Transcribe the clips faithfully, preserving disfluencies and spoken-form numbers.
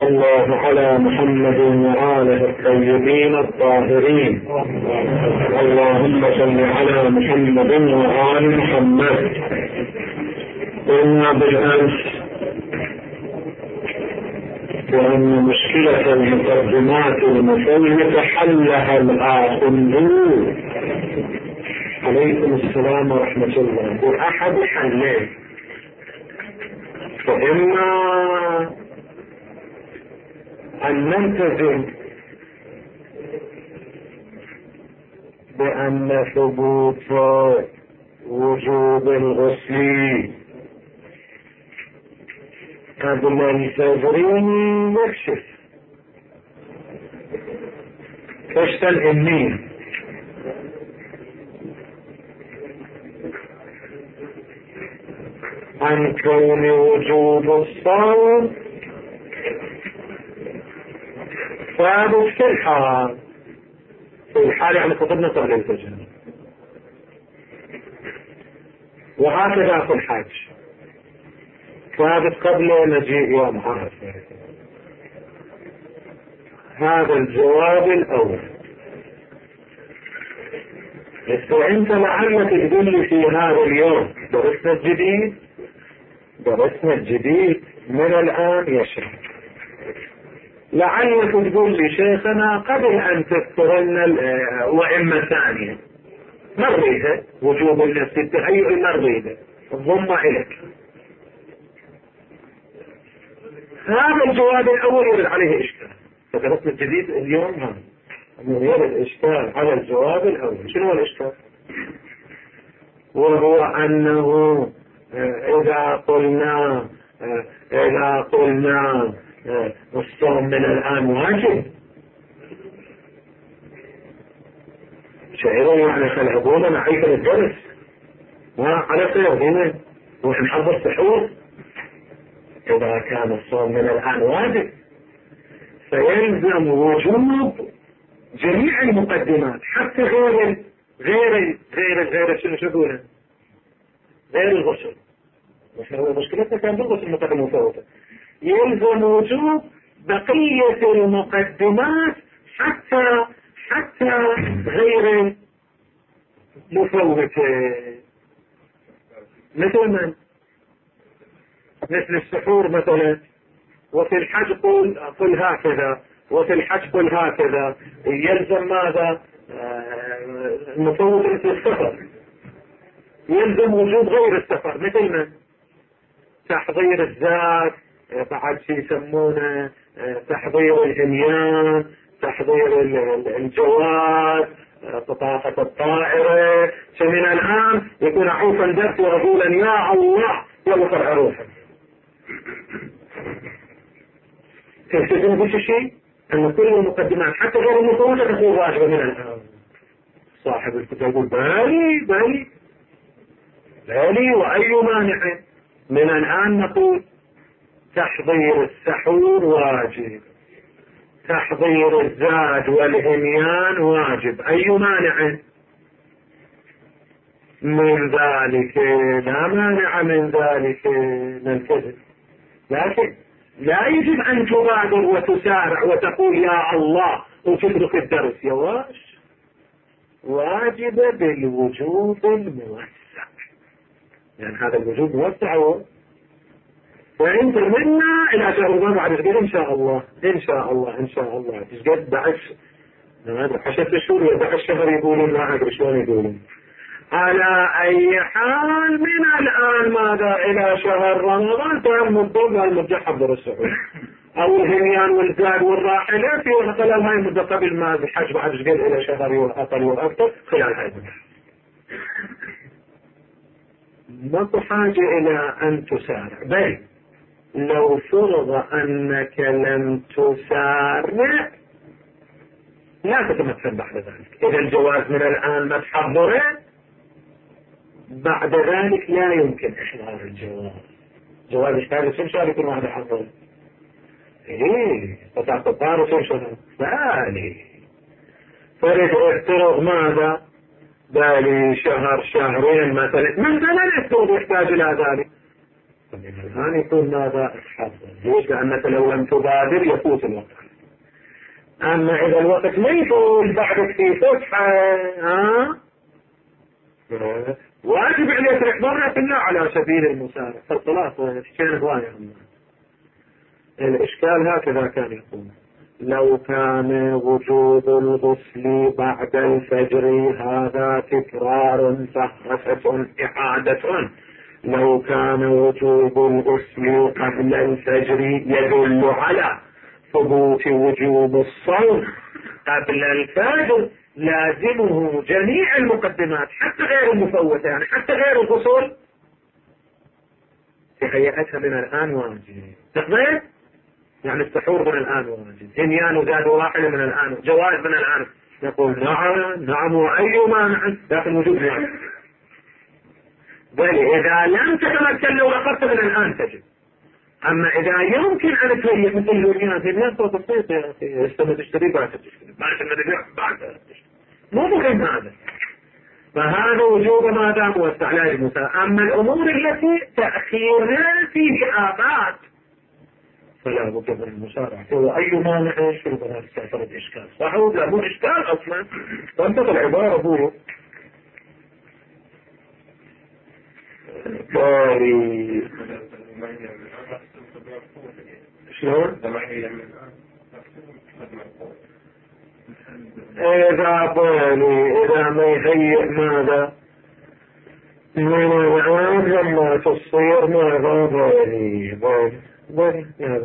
الله على محمد وآله الطيبين الطاهرين. اللهم صل على محمد وآل محمد. قلنا بالأمس وأن مشكلة المقدمات المفوتة حلها الآخرون عليكم السلام ورحمة الله بأحد حلين. فإما أن نلتزم بأن ثبوت وجوب الغسل قبل الفجر يكشف كشف الإمين، عن كون وجوب الصوم ثابت في الحال. في الحال يعني خطبنا قبل الفجر، وهكذا في الحج ثابت قبل مجيء يوم عرفة. هذا الجواب الأول. انت لعلك تقول لي في هذا اليوم درسنا الجديد درسنا الجديد من الآن يشرح. لعلك تقول لي شيخنا قبل أن تذكر لنا وإما ثانية مريها وجوب النفس التهيئ مريها الضم إليك. هذا الجواب الأول يرد عليه إشكال، فدرسنا الجديد اليوم هذا يرد إشكال على الجواب الأول. شنو الإشكال؟ وهو أنه إذا قلنا إذا قلنا الصوم من الآن واجب شعرون يعني خلعبونا معيك الدرس وعلى خير هنا ونحضر السحور. إذا كان الصوم من الآن واجب فيلزم وجوب جميع المقدمات حتى غير غير غير غير شنو شغله غير الغسل. مشكلتنا كان بالغسل المقدمة مفوتة. يلزم وجوب بقية المقدمات حتى حتى غير مفوتة. مثل من؟ مثل السحور مثلا. وفي الحج قل قل هكذا، وفي الحج قل هكذا. يلزم ماذا؟ مفوت السفر. يلزم وجود غير السفر مثل من؟ تحضير الزاد، بعد شيء يسمونه تحضير الهميان، تحضير الجواز، بطاقة الطائرة. فمن الآن يكون عوفا درس ورسولا يا الله يغفر عروفا. تلتزم بش شيء أن كل المقدمات حتى غير المفوتة تكون واجبة من الآن. صاحب الكتاب يقول بالي بالي بالي وأي مانع. من الآن نقول تحضير السحور واجب، تحضير الزاد والهميان واجب، أي مانع من ذلك؟ لا مانع من ذلك نلتزم. لكن لا يجب أن تبادر وتسارع وتقول يا الله وتترك الدرس. يا واش واجب بالوجوب الموسع، يعني هذا الوجوب موسع هو وانت منا الى شهر رمضان بعد تقول ان شاء الله ان شاء الله ان شاء الله تسجد بعش عشرة شهور ولا الشهر يقولون ما ادري شلون يقولون. على اي حال من الان ماذا الى شهر رمضان تم الضوء والمدة حضر السحور او الهميان والزاد والراحلات في خلال هاي المدة قبل ما الحج بعد تقول الى شهر واقل واكثر خلال هاي المدة. ما حاجة الى ان تسارع، بل لو فرض أنك لم تسارع لا تتمثل بعد ذلك. إذا الجواز من الآن ما تحضره بعد ذلك لا يمكن إحضار الجواز. جواز الثالث شو شو يكون واحد يحضر؟ إيه فتعطي الطار وشو شو بالي فرد افترض ماذا؟ بالي شهر شهرين مثلا مثلا افترض يحتاج إلى ذلك. الآن يكون ماذا اتحضر. ليش؟ لأنك لو لم تبادر يفوت الوقت. أما إذا الوقت ما يطول بعدك في فتحة ها واجب عليك احضرنا كلها على سبيل المسارع. فالخلاص اشكال هواية. الإشكال هكذا كان يكون لو كان وجوب الغسل بعد الفجر هذا تكرار فهرسة إعادة. لو كان وجوب الغسل قبل الفجر يدل على ثبوت وجوب الصوم قبل الفجر لازمه جميع المقدمات حتى غير المفوتة، يعني حتى غير الغسل في هيئتها من الآن واجب. تقبل؟ يعني السحور من الآن واجب، إنيان وزاد واحد من الآن، جواز من الآن. يقول نعم نعم وأي مانع لكن وجود نعم. بل إذا لم تتمكن لو أخذت من الآن تجب. أما إذا يمكن أن تهيئ مثل اليونيان في الناس وتصيط يا أخي استمد تشتري بعد تشتري بعد بعد تشتري مو مهم هذا. فهذا وجوب ما دام موسع لا يجوز. أما الأمور التي تأخيرها فيه آفات فلا بد من المسارعة. هو أي مانع شو بنا تستفرد إشكال صح ولا مو إشكال أصلا. تنطق العبارة بورو باري شلون؟ إذا بالي إذا ما يهيئ ماذا من العام لما تصير ماذا بالي بالي بالي هذا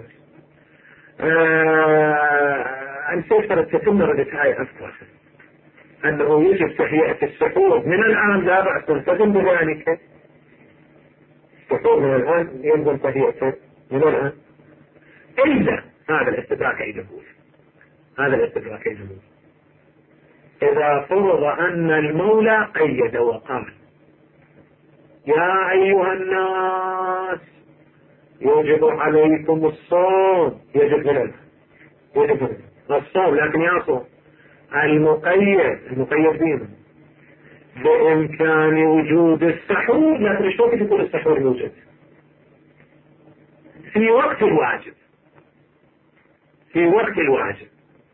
أن تفتر التتمة ردت هاي أفضل أنه يجب تهيئة السحور من الآن لا بأس تلتزم بذلك. السحور من الآن ينزل تهيئته من الآن إلا هذا الاستدراك يجبون هذا الاستدراك يجبون إذا فرض أن المولى قيد وقال يا أيها الناس يجب عليكم الصوم يجب لنا يجب لنا الصوم لكن يصوم المقيد المقيد بينه بإمكان وجود السحور لكن شو يقول السحور يوجد في وقت الواجب في وقت الواجب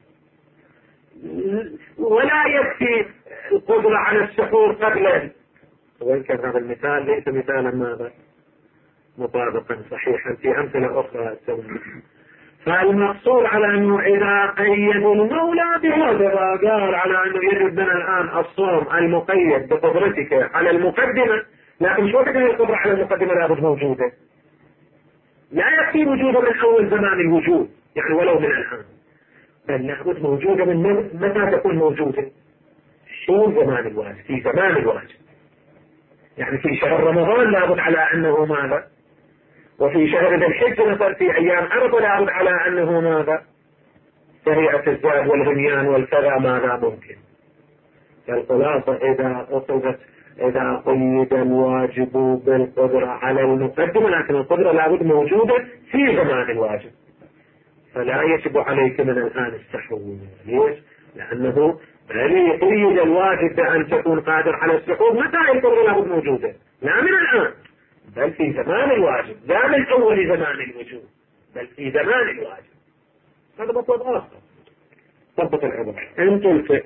ولا يكفي القدرة على السحور قبل. وإن كان هذا المثال ليس مثالا ماذا مطابقا صحيحا في أمثلة أخرى تسوي. فالمقصود على أنه إذا قيد المولى بهذا قال على أنه يجب من الآن الصوم المقيد بقدرتك على المقدمة لكن شو تقدر القدرة على المقدمة لابد موجودة لا يكفي وجوده من أول زمان الوجود يعني ولو من الآن بل لابد موجودة من متى تكون موجودة شو زمان الواجب في زمان الواجب يعني في شهر رمضان لابد على أنه ماذا وفي شهر ذي الحجة مثلا في أيام عرفة لابد على أنه ماذا سريعة الزاد والغنيان والكذا ماذا ممكن. فالخلاصة إذا أخذت إذا قيد الواجب بالقدرة على المقدمة لكن القدرة لابد موجودة في زمان الواجب فلا يجب عليك من الآن السحور. ليش؟ لأنه بل قيد الواجب بأن تكون قادر على السحور متى القدرة لابد موجودة لا من الآن بل في زمان الواجب لا من أول زمان الوجود بل في زمان الواجب. هذا مطلب آخر ضبط العبر أنت الفئ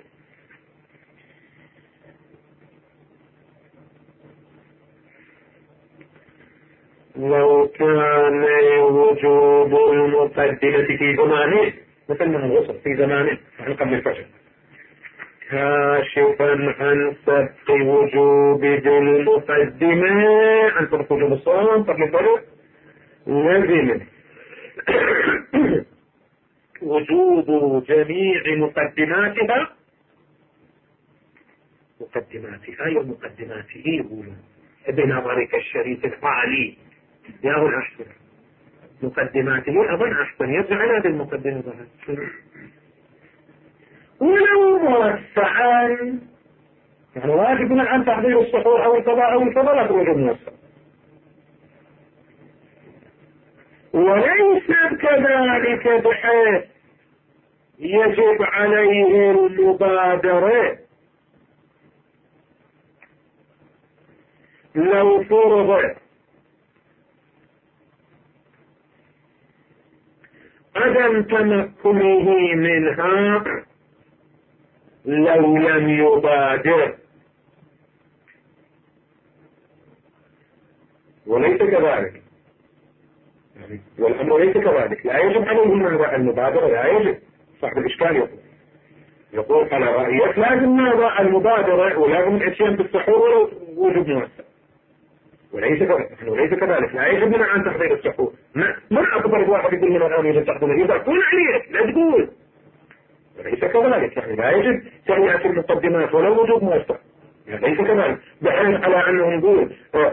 لو كان وجوب المقدمة في زمانه مثل ما الغسل في زمانه يعني قبل الفجر كاشفا عن سبق وجوب ذي المقدمة عن سبق وجوب الصوم قبل الفجر لازم وجوب جميع مقدماتها مقدماتها هي مقدماته يقولون بنظرك الشريف العالي يا أبو الأحسن مقدماته أظن أحسن يرجع هذه المقدمة ولو موسعا يعني واجب من أن تحضير السحور أو القضاء أو القضاء لا توجد موسع وليس كذلك بحيث يجب عليه المبادرة. لو فرض عدم تمكنه منها لو لم يبادر، وليس كذلك، والأمر ليس كذلك. لا يجب عليه المبادرة، لا يجب. صاحب الإشكال يقول يقول على رأيك لازم نضع المبادرة ولازم الاتيان بالسحور وجوب موسع، وليس كذلك. وليس كذلك، لا يجب لنا عن تحضير السحور. ما ما أكبر الواحد يقول من الآن يجب تحضيره، إذا كن عليك لا تقول. وليس كذلك، يعني لا يجب تهيئة المقدمات ولا وجوب موسع، يعني ليس كذلك. بحيث على أنه نقول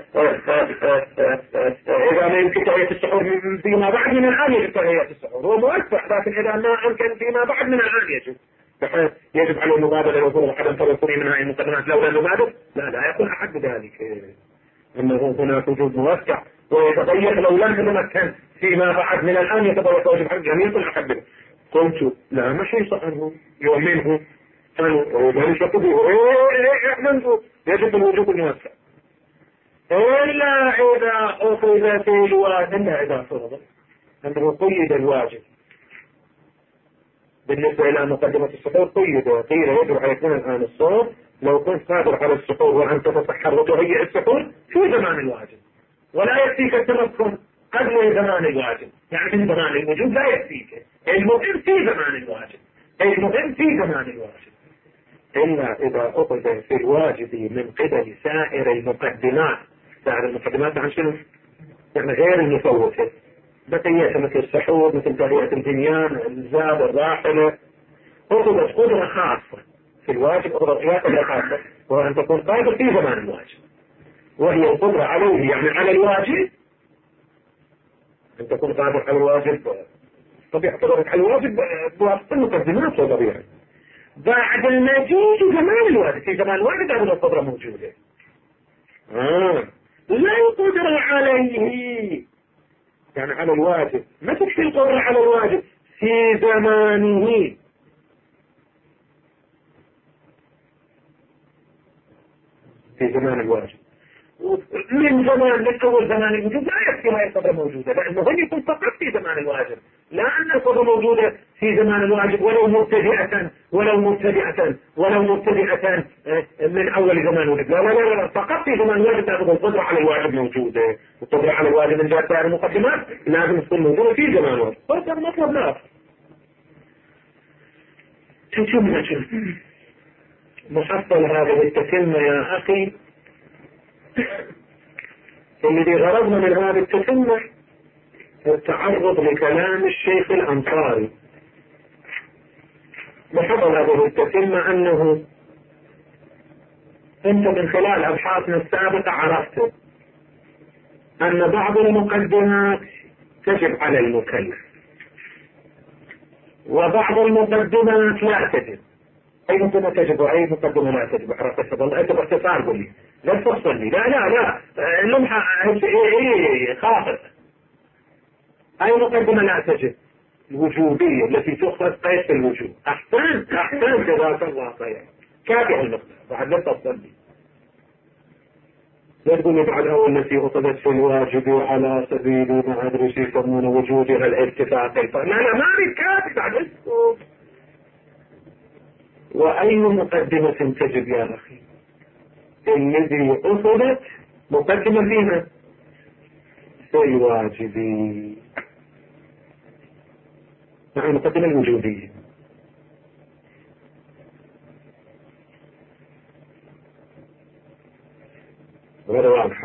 إذا ما يمكن تهيئة السحور فيما بعد من الآن يجب تهيئة السحور، هو موسع، لكن إذا ما أمكن فيما بعد من الآن يجب، بحيث يجب على المبادرة لو فرض عدم تمكنه من هذه المقدمات لولا المبادر. لا لا يقول أحد بذلك أنه هناك وجود موسع ويتضيق لو لم يتمكن فيما بعد من الآن يتضيق واجب حق جميع كل أحد به. قلت لا ما شيء صار يومينه قالوا ذلك يقضيه إيه إحنا نقول يجب الوجوب الموسع إلا إذا أخذ في الواجب، إلا إذا فرض أنه قيد الواجب بالنسبة إلى مقدمة السحور، قيد قيل يجب على يكون الآن الصوم لو كنت قادر على السحور وأن تتسحر وتهيئ السحور في زمان الواجب، ولا يكفيك التمكن قبل زمان الواجب، يعني من زمان الوجوب لا يكفيك، المهم في زمان الواجب، المهم في زمان الواجب. إلا إذا أخذ في الواجب من قبل سائر المقدمات، سائر المقدمات عن شنو؟ يعني غير المفوتة، بقية مثل السحور، مثل تهيئة البنيان، الزاد، الراحلة، أخذت قدرة خاصة في الواجب، قدرة خاصة وهو أن تكون قادر في زمان الواجب، وهي القدرة عليه يعني على الواجب، أن تكون قادر على الواجب طبيعة قدرة على الواجب بواسطة المقدمات وطبيعة بعد المجيء زمان الواجب. في زمان الواجب هذه القدرة موجودة، آه. لا القدرة عليه يعني على الواجب، ما تكفي القدرة على الواجب في زمانه، في زمان الواجب من زمان من أول زمان الوجود لا يكفي هاي القدرة موجودة، لأنه هم يكون فقط في زمان الواجب، لا أن القدرة موجودة في زمان الواجب ولو مبتدئة ولو مبتدئة ولو مبتدئة من أول زمان الواجب، لا لا لا لا فقط في زمان الواجب تأخذ القدرة على الواجب موجودة، والقدرة على الواجب من جهة سائر المقدمات لازم تكون موجودة في زمان الواجب. هذا مطلب لا شوف نشوف محصل هذه التتمة يا أخي. الذي غرضنا من هذه التتمة التعرض لكلام الشيخ الأنصاري. محصل هذه التتمة أنه أنت من خلال أبحاثنا السابقة عرفت أن بعض المقدمات تجب على المكلف وبعض المقدمات لا تجب. أي مقدمة تجب وأي مقدمة لا تجب؟ عرفت تفضل أنت باختصار قل لي، لا تفصل لي، لا لا لا اللمحة إيه خاطئ. أي مقدمة لا تجب؟ الوجوبية التي تؤخذ قيس الوجوب. أحسنت أحسنت جزاك الله خير، كافي المقدمة بعد لا تفصل لي. لا تقول لي بعد أول التي أخذت في الواجب على سبيل ما أدري شيء يسمونه وجودها الاتفاق. لا لا ما أريد كافي بعد اسكت. وأي مقدمة تجب يا أخي؟ الذي أخذت مقدمة فيها في الواجب مع المقدمة الوجودية. وهذا واضح.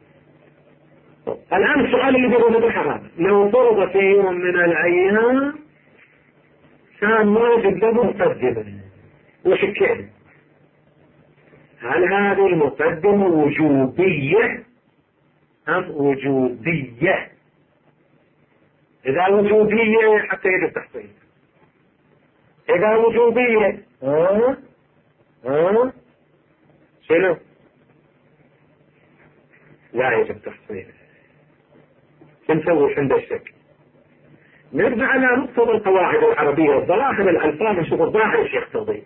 الآن السؤال اللي بيقوله بالحرام، لو فرض في يوم من الأيام كان واجب له مقدمة وشكين، هل هذه المقدمة وجوبية أم وجودية؟ إذا وجودية حتى يجب تحصيل، إذا وجوبية ها ها شنو؟ لا يجب تحصيل. نسوي عند الشك. نرجع على نقطة القواعد العربية، الظواهر الألفاظ نشوف الظاهر ايش يقتضي.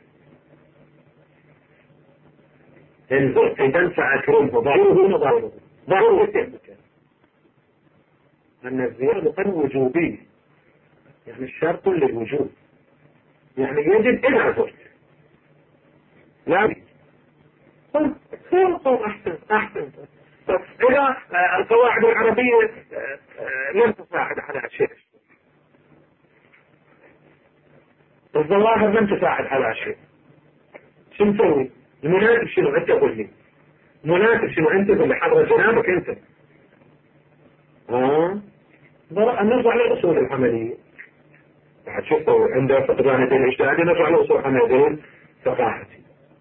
إن زرت إذا فأكرمه ظاهره وظاهره ظاهره التهمك أن الزيادة وجوبية يعني شرط للوجوب، يعني يجب إن عزلت. لا قل قل أحسن أحسن. طب إذا القواعد العربية لم تساعد على شيء، الظواهر لم تساعد على شيء، شو نسوي؟ المناسب شنو؟ أنت قل لي مناسب شنو؟ أنت اللي حضر جنابك أنت. ها أه؟ نرجع للأصول العملية. بعد شفتوا عنده فقدان دين اجتهادي، نرجع لأصول عملية ثقافتي.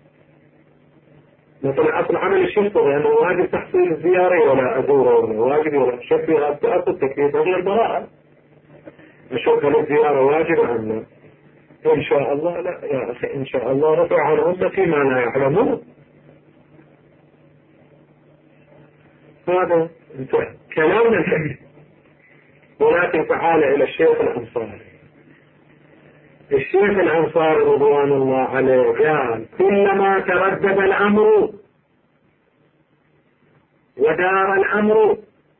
مثلا أصل عمل الشفطة لأنه واجب تحصيل زياري ولا أزوره، ولا واجب ولا شفي أصل التكليف غير البراءة. نشوف هل الزيارة واجبة أم لا؟ إن شاء الله لا يا أخي، إن شاء الله رفع عن أمتي ما لا يعلمون. هذا انتهى كلامنا الحديث. ولكن تعال إلى الشيخ الأنصاري. الشيخ الأنصاري رضوان الله عليه قال كلما تردد الأمر ودار الأمر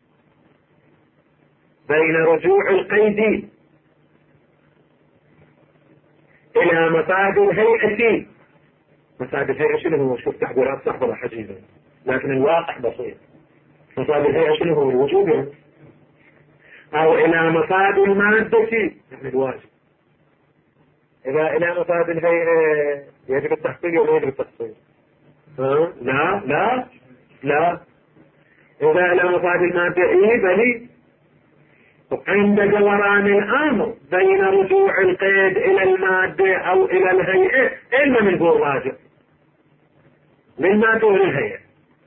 بين رجوع القيد إلى مفاد الهيئة. مفاد الهيئة شنو هو؟ شوف تعبيرات صعبة حجيبة لكن الواقع بسيط. مفاد الهيئة شنو هو؟ الوجوب يعني. أو إلى مفاد المادة يعني الواجب. إذا إلى مفاد الهيئة يجب التحصيل ولا يجب التحصيل؟ ها؟ لا لا لا. إذا إلى مفاد المادة إيه بلي. عند دوران الأمر بين رجوع القيد إلى المادة أو إلى الهيئة إلا من نقول راجع للمادة وللهيئة.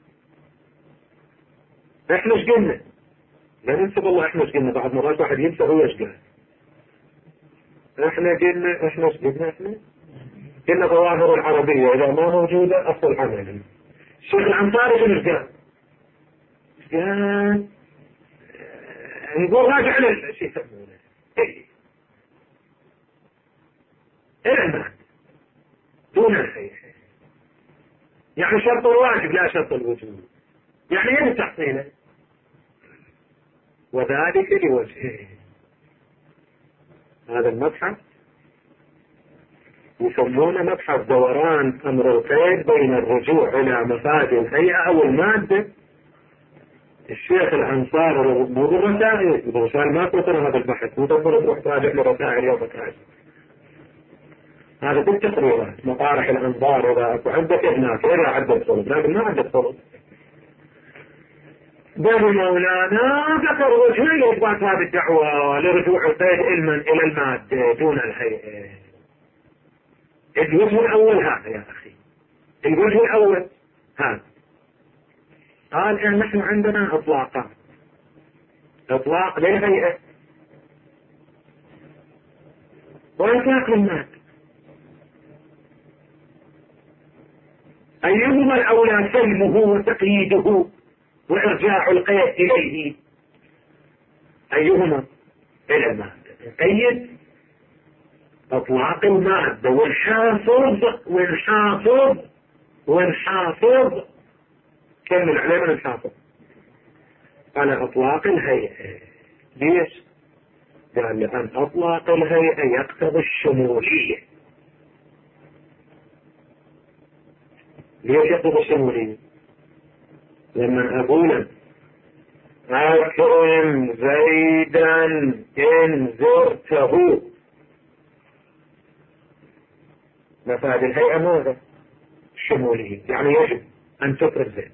إحنا ايش قلنا؟ لا ننسى والله إحنا ايش قلنا. بعد مرات واحد ينسى هو ايش قال. إحنا قلنا إحنا ايش قلنا إحنا قلنا ظواهر العربية إذا ما موجودة أصل عملي. الشيخ الأنصاري شنو قال؟ قال نقول راجع على شيء يسمونه إيه إيه دون الهيئة. يعني شرط الواجب لا شرط الوجوب، يعني يجب تحصيله وذلك لوجهه. هذا المبحث يسمونه مبحث دوران أمر القيد بين الرجوع إلى مفاد الهيئة أو المادة. الشيخ الأنصاري مو بالرسائل، بالرسائل ما تقرأ هذا البحث، مو تقدر تروح تراجع لرسائل يوم تراجع. هذا بالتقريرات مطارح الأنظار. إذا أكو عندك هناك إذا عدت صلب، لكن ما عدت صلب. بل مولانا ذكر وجهين لإثبات هذه الدعوة لرجوع القيد علما إلى المادة دون الهيئة. الوجه الأول هذا يا أخي، الوجه الأول هذا قال إن نحن عندنا إطلاقا، إطلاق للهيئة وإطلاق للمادة. أيهما الأولى سلمه وتقييده وإرجاع القيد إليه؟ أيهما؟ إلى المادة. نقيد إطلاق المادة والحافظ والحافظ والحافظ كمل عليه من الحافظ على إطلاق الهيئة. ليش؟ قال لأن إطلاق الهيئة يقتضي الشمولية. ليش يقتضي الشمولية؟ لما أقول أكرم زيدا إن زرته، مفاد الهيئة ماذا؟ الشمولية، يعني يجب أن تكرم زيد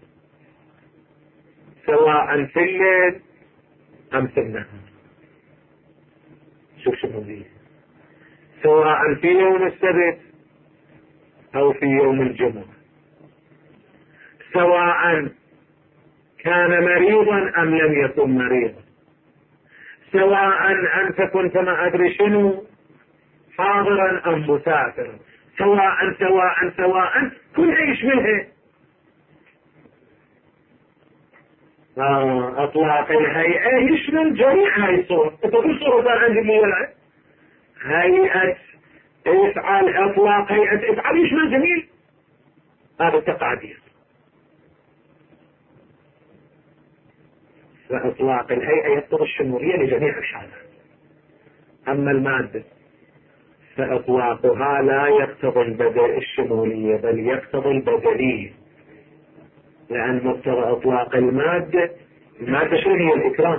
سواء في الليل أم في النهار. شوف شمولية، سواء في يوم السبت أو في يوم الجمعة، سواء كان مريضا أم لم يكن مريضا، سواء أنت كنت ما أدري شنو حاضرا أم مسافرا، سواء سواء سواء كل شيء يشملها. آه أطلاق الهيئة يشمل جميع هاي الصور. أنت كل صورة صار عندي اللي يلعب هيئة افعل، إطلاق هيئة افعل يشمل جميع هذا التقادير. فإطلاق الهيئة يقتضي الشمولية لجميع الحالات. أما المادة فإطلاقها لا يقتضي البدل الشمولية بل يقتضي البدلية، لأن مقتضى إطلاق المادة، المادة شنو هي؟ الإكرام،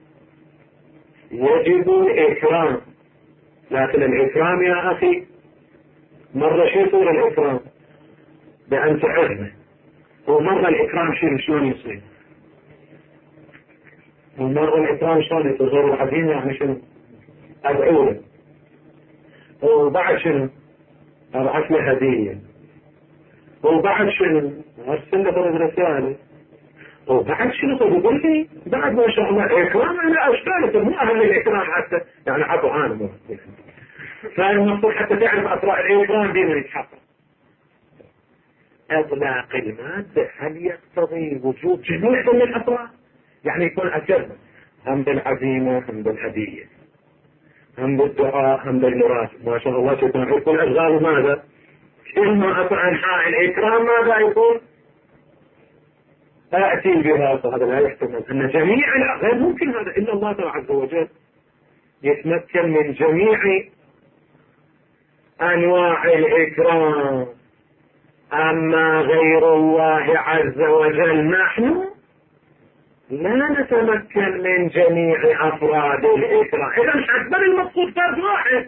يجب الإكرام. لكن الإكرام يا أخي مرة شو يصير الإكرام؟ بأن تعرفه، ومرة الإكرام شنو شلون يصير؟ ومرة الإكرام شلون يصير؟ غير العظيم يعني شنو؟ أدعوه، وبعد شنو؟ أبعث له هدية، وبعد شنو؟ أرسل له ثلاث رسائل، وبعد شنو؟ تقول لي بعد ما شاء الله إكرام على أشكالك، مو أهل الإكرام حتى يعني عطوا عالم. فالمفروض حتى تعرف أسرار الإكرام دي من يتحقق. إطلاق المادة هل يقتضي وجود جميع من الأسرار؟ يعني يكون أكرم هم بالعزيمة هم بالهدية هم بالدعاء هم بالمراد، ما شاء الله تكون يكون أشغال ماذا؟ إما أنحاء الإكرام ماذا يكون؟ أأتي بها، فهذا لا يحتمل أن جميع غير ممكن هذا إلا الله عز وجل يتمكن من جميع أنواع الإكرام. أما غير الله عز وجل نحن لا نتمكن من جميع أفراد الإكرام. إذا حسب المقصود فرد واحد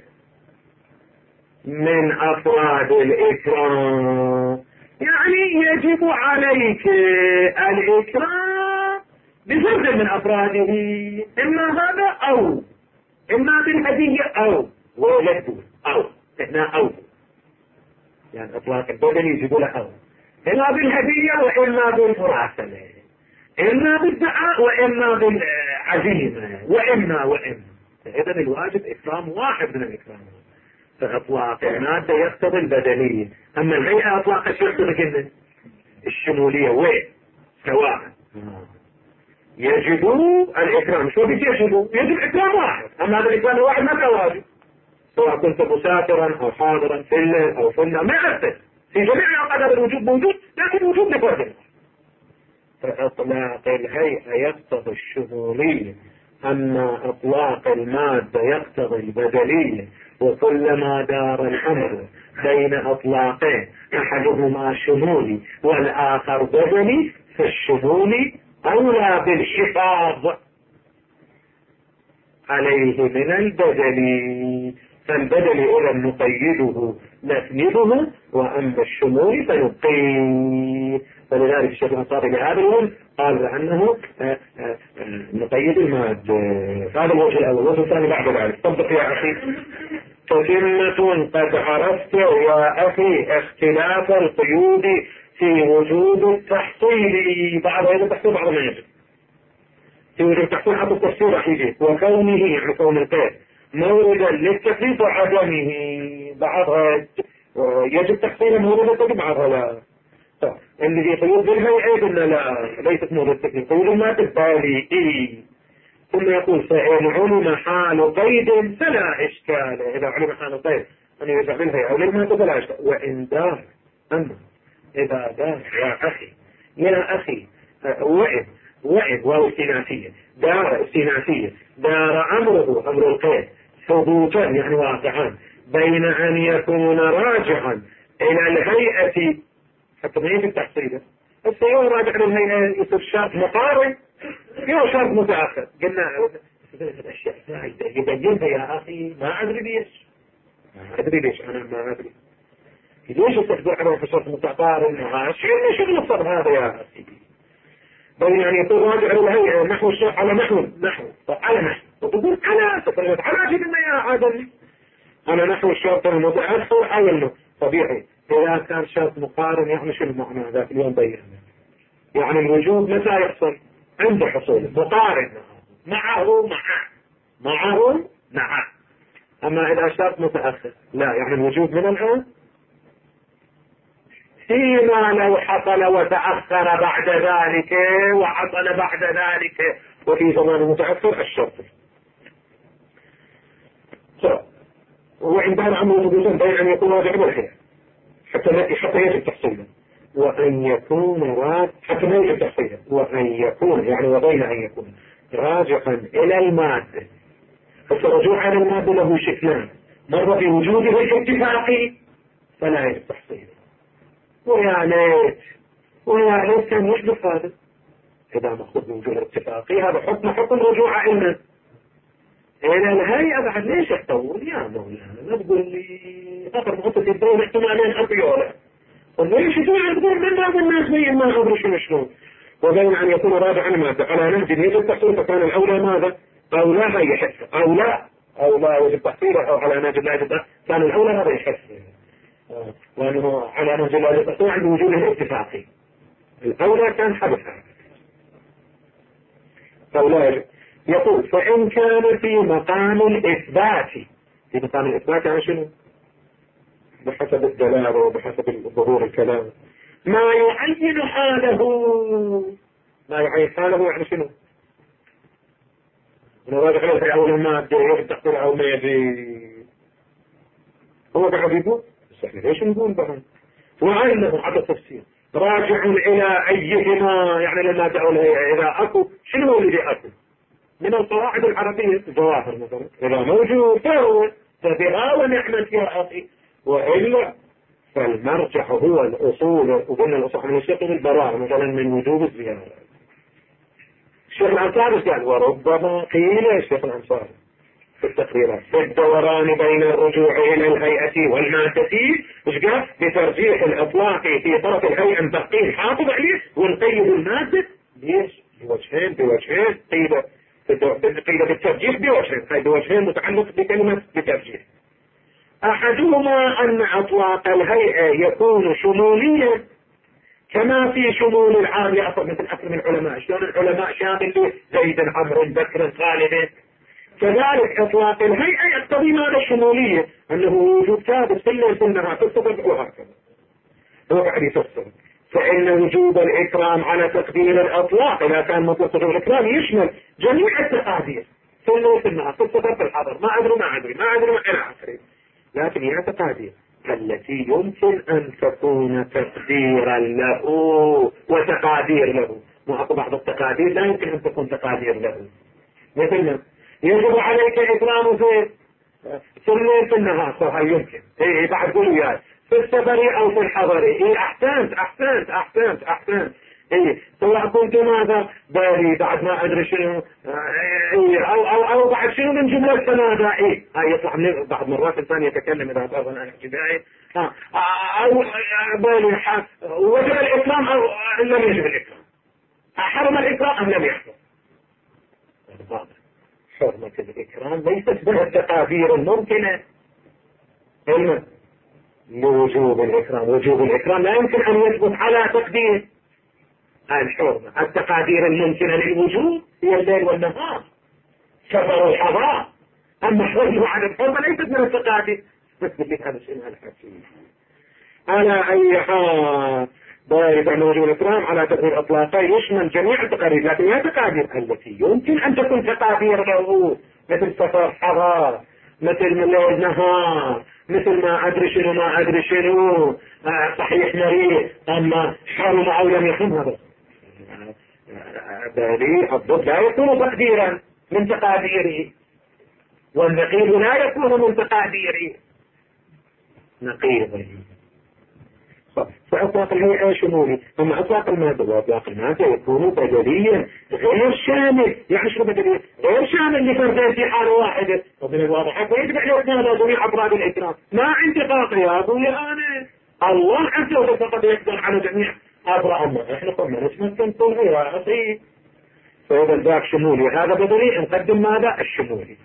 من أفراد الإكرام، يعني يجب عليك الإكرام بفرد من أفراده، إما هذا أو إما بالهدية أو ولد أو هنا أو يعني إطلاق البدل يجب له أو إما بالهدية وإما بالمراسلة، إما بالدعاء وإما بالعزيمة وإما وإما. إذا الواجب إكرام واحد من الإكرام. فإطلاق المادة يقتضي البدلية، أما الهيئة إطلاق الشيء يقتضي الشمولية وين سواء. يجب الإكرام. شو بيجي يجب؟ يجب إكرام واحد، أما هذا الإكرام الواحد ما كان واجب، سواء كنت مسافرا أو حاضرا في الليل أو في النهار ما يأثر، في جميع أوقات الوجوب موجود، لكن وجود لفرد. فإطلاق الهيئة يقتضي الشمولية، أما إطلاق المادة يقتضي البدلية. وكلما دار الأمر بين إطلاقين أحدهما شمولي والآخر بدلي فالشمولي أولى بالحفاظ عليه من البدلي. فالبدل إذا نقيده نسنده، وأما الشمول فنقيد. فلذلك الشيخ الأنصاري بهذا الوجه قال بأنه نقيد المادة. هذا الوجه الأول. الوجه الثاني بعد ذلك طبق يا أخي. تتمة قد عرفت يا أخي اختلاف القيود في وجود التحصيل. بعض هذا التحصيل بعض ما يجب في وجود التحصيل حتى التفسير راح يجي، وكونه يعني كون القيد موردا للتكليف وعدمه. بعضها يجب تحصيل موردا تجب بعضها لا. طيب اللي في قيود بالهيئة قلنا لا ليست مورد التكليف، قيود ما تبالي إيه. ثم يقول فإن علم حال قيد فلا إشكال. إذا علم حال قيد أن يرجع بالهيئة أو لما فلا إشكال. وإن دار أما إذا دار يا أخي يا أخي وإن وإن واو استنافية دار استنافية دار أمره أمر القيد ثبوتا يعني واقعا بين أن يكون راجعا إلى الهيئة حتى ما يجب تحصيله. السيارة راجع للهيئة يصير شرط مقارن يو شرط متأخر. قلنا الأشياء زايدة يبينها يا أخي ما أدري ليش ما أدري ليش أنا ما أدري ليش استخدم عنه في شرط متقارن مع شيء شغل الصرف هذا يا أخي. بين أن يكون راجع للهيئة نحو الشرط على نحو نحو على نحو وتقول على تقريبا على جد ما يا عادل أنا نحو الشرط المتأخر أو النحو طبيعي. إذا كان شرط مقارن يعني شو المعنى ذاك اليوم بينا يعني الوجوب متى يحصل؟ عند حصوله مقارن معه معه معه معه. أما إذا شرط متأخر لا يعني الوجوب من الآن فيما لو حصل وتأخر بعد ذلك وحصل بعد ذلك وفي زمان متأخر الشرط. وعندها الأمر وجودا بين أن يكون راجع بالخير حتى حتى يجب تحصيله وأن يكون راجع حتى ما يجب تحصيله وأن يكون يعني وبين أن يكون راجعا إلى المادة فالرجوع على المادة له شكلان، مرة بوجوده الاتفاقي فلا يصح تصحيحه، ويا ليت ويا ليت كان يحدث هذا إذا مأخذ من وجوه الاتفاقي. هذا حكم حكم رجوع علما. إلى الهيئة بعد ليش تطول يا مولانا؟ لا تقول لي آخر مؤسسة الدولة احتمالين أبيولة، وليش يجوع تقول من بعض الناس بين ما أدري شنو شنو، وبين أن يكون راجعا ماذا على نهج يجب تحصيله، فكان الأولى ماذا؟ أو لا هي يحس أو لا أو لا يجب تحصيله، أو على نهج لا يجب، كان الأولى هذا يحس، وأنه على نهج لا يجب تحصيله عند وجوده الاتفاقي. الأولى كان حدثا أو لا يجب. يقول فإن كان في مقام الإثبات، في مقام الإثبات يعني شنو؟ بحسب الدلالة وبحسب ظهور الكلام ما يعين حاله، ما يعين حاله يعني شنو؟ أنا راجع على في أول المادة يجب تقدر أو ما يجي، هو قاعد يقول بس احنا ليش نقول بهم؟ وعين له على التفسير راجع إلى أيهما، يعني المادة أو إذا أكو شنو هو اللي أكو من القواعد العربية الظواهر مثلا، إذا موجود فهو فبها ونعمة يا أخي، وإلا فالمرجع هو الأصول، وقلنا الأصول من الشيخ البراء مثلا من وجوب الزيارة. الشيخ الأنصاري قال وربما قيل الشيخ الأنصاري في التقريرات في الدوران بين الرجوع إلى الهيئة والمادة، مش قال بترجيح الإطلاق في طرف الهيئة نبقيه حافظ عليه ونقيد المادة ليش؟ بوجهين بوجهين قيل قيل بالترجيح بوجهين، هاي بوجهين متعلق بكلمة بترجيح. أحدهما أن إطلاق الهيئة يكون شموليا كما في شمول العام لأصل، مثل أكثر من العلماء شلون العلماء شامل زيد عمرو بكر خالد، كذلك إطلاق الهيئة يقتضي ماذا الشمولية، أنه وجود ثابت في الليل في النهار في الصبح وهكذا. هو قاعد يفسر فإن وجوب الإكرام على تقدير الإطلاق إذا كان مطلق وجوب الإكرام يشمل جميع التقادير في الليل في النهار في الصبح في الحضر، ما أدري ما أدري ما أدري ما إلى آخره، لكن هي تقادير التي يمكن أن تكون تقديرا له وتقادير له، وأكو بعض التقادير لا يمكن أن تكون تقادير له، مثل يجب عليك إكرام في في الليل في النهار، فهي يمكن إيه بعد قولوا يا في السفر أو في الحضر، إيه أحسنت أحسنت أحسنت أحسنت إيه سواء كنت ماذا بالي بعد ما أدري شنو إيه أو أو أو بعد شنو من جملة ماذا إيه هاي يطلع من بعض مرات الإنسان يتكلم إذا أظن أنا ابتدائي ها أو بالي وجب الإكرام أو لم يجب الإكرام، حرم الإكرام أم لم يحرم. حرمة الإكرام ليست من التقادير الممكنة علما لوجوب الإكرام، وجوب الإكرام لا يمكن أن يثبت على تقدير الحرمة. التقادير الممكنة للوجوب هي الليل والنهار سفر والحضار، أما حرمة على الحرمة ليست من التقادير. هذا شيء الحكيم على أي حال ضارب أن وجوب الإكرام على تقدير إطلاقي يشمل جميع التقادير، لكن هي تقادير التي يمكن أن تكون تقادير له مثل سفر حضار، مثل من ليل نهار، مثل ما أدري شنو ما أدري شنو آه صحيح مريض، أما حرم أو لم يحرم هذا بالي الضد لا يكون تقديرا من تقاديره، والنقيض لا يكون من تقاديره نقيضه. فأطلاق الهيئة شمولي، أما أطلاق المادة وأطلاق المادة يكون بدليا غير شامل، يعني شنو بدليا؟ غير شامل لفردين في حالة واحدة، ومن الواضحات ويجب عليه هذا جميع أفراد الإكرام، ما عندي باقي يا أبوي أنا الله عز وجل فقط يقدر على جميع أفراد، أما إحنا قلنا نتمكن كل غير أصيب، فهذا الباب شمولي هذا بدلي نقدم ماذا؟ الشمولي.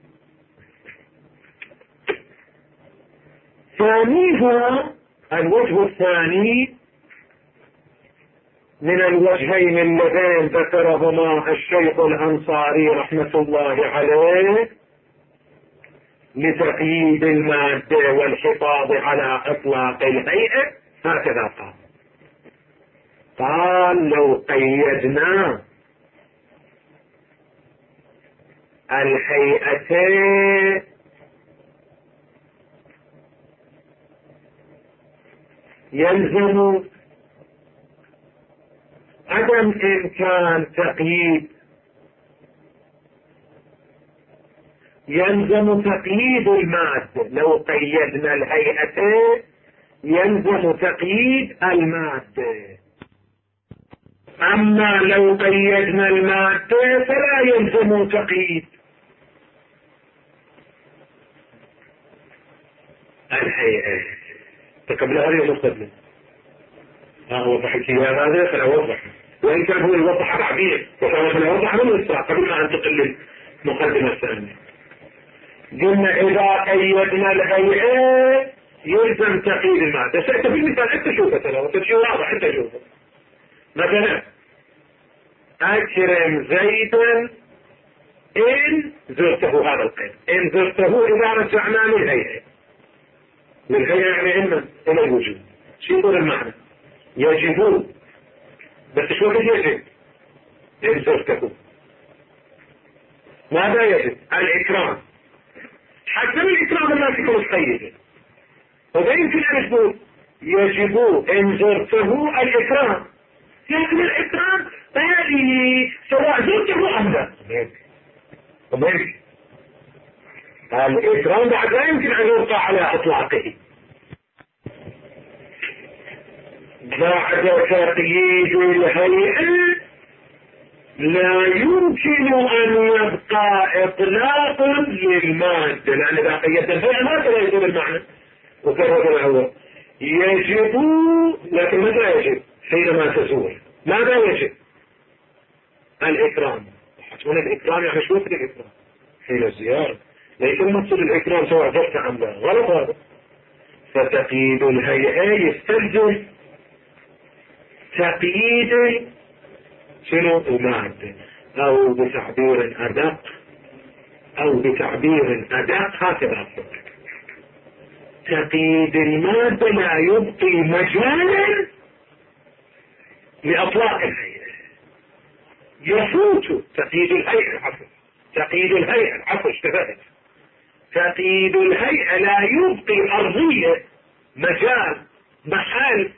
ثانيها الوجه الثاني من الوجهين اللذين ذكرهما الشيخ الأنصاري رحمة الله عليه لتقييد المادة والحفاظ على إطلاق الهيئة، هكذا قال قال لو قيدنا الهيئتين يلزم عدم إمكان تقييد يلزم تقييد المادة. لو قيدنا الهيئة يلزم تقييد المادة، أما لو قيدنا المادة فلا يلزم تقييد الهيئة. قبل هذه المقدمة ها وضحت لي هذا فلا وضح، وإن كان هو يوضح تعبير وكان فلا وضح من الساعة قبل ما أنتقل للمقدمة الثانية. قلنا إذا قيدنا الهيئة يلزم تقييد المادة. سأتى بالمثال أنت شوفه ترى وتمشي واضح أنت شوفه. مثلا أكرم زيدا إن زرته، هذا القيد إن زرته إذا رجعنا للهيئة. للهيئة يعني إما إلى الوجود. شو يقول المعنى؟ يجب، بس شو يجب؟ إن زرته ماذا يجب؟ الإكرام. حتى الإكرام الناس يكون مقيدا، وده يمكن أن نقول يجب إن زرته الإكرام، لكن الإكرام هذه سواء زرته أم لا. الإكرام بعد لا يمكن أن يبقى على إطلاقه، بعد تقييد الهيئة لا يمكن أن يبقى إطلاق للمادة، لأن إذا قيدنا الهيئة ما تغير المعنى. وكرر الأول يجب، لكن ماذا يجب حينما تزور؟ ماذا يجب؟ الإكرام. حتمون الإكرام يعني شو في الإكرام؟ حين الزيارة. ليس المقصود الإكرام سواء زرت أم لا، غلط هذا. فتقييد الهيئة يستلزم تقييد شنو المادة، أو بتعبير أدق أو بتعبير أدق هكذا تقييد المادة لا يبقي مجالا لأطلاق الهيئة. يفوت تقييد الهيئة عفوا تقييد الهيئة عفوا اشتبهت تقييد الهيئة لا يبقي أرضية مجال محل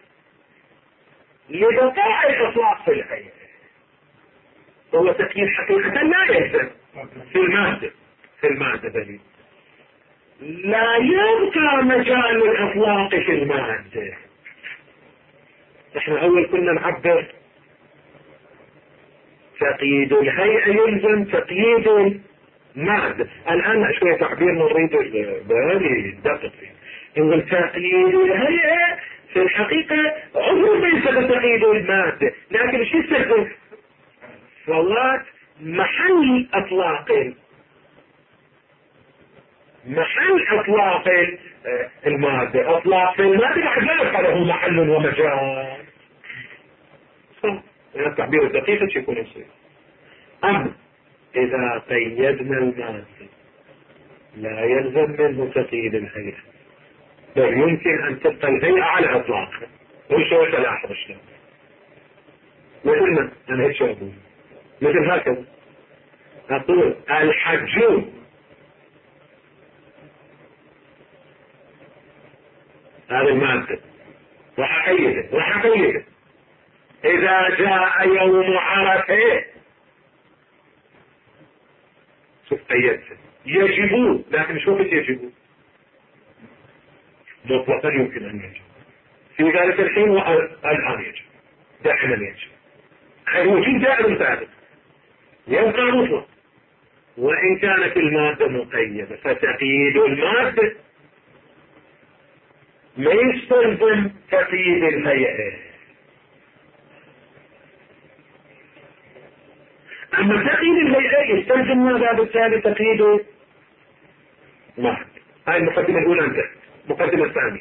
لبقاء الإطلاق في الهيئة. هو تقييد حقيقة لا يلزم في المادة في المادة دليل لا يبقى مجال الإطلاق في المادة. احنا أول كنا نعبر تقييد الهيئة يلزم تقييد المادة، الآن شوية تعبير نريد بالي دقق فيه. يقول تقييد الهيئة في الحقيقة عمره ليس بتقييد المادة، لكن شو يستخدم؟ فوات محل اطلاق محل اطلاق المادة. اطلاق في المادة بعد لا يبقى له محل ومجال. صح، التعبير الدقيق شو يكون يصير. اما اذا قيدنا المادة لا يلزم منه تقييد الهيئة، بل يمكن ان تبقى الهيئة على اطلاقها. وشو تلاحظ شلون؟ مثل ما انا هيك شو اقول، مثل هكذا أقول الحج هذا المادة راح أقيده راح أقيده إذا جاء يوم عرفة شوف قيدته يجب، لكن شو بس يجب مطلقا يمكن أن يجب في ذلك الحين والآن يجب دائما يجب. الوجود دائما ثابت يبقى مطلق وإن كانت المادة مقيدة. فتقييد المادة ما يستلزم تقييد الهيئة. أما تقييد الهيئة يستلزم ماذا بالتالي تقييد المادة. هاي المقدمة الأولى انتهت. المقدمة الثانية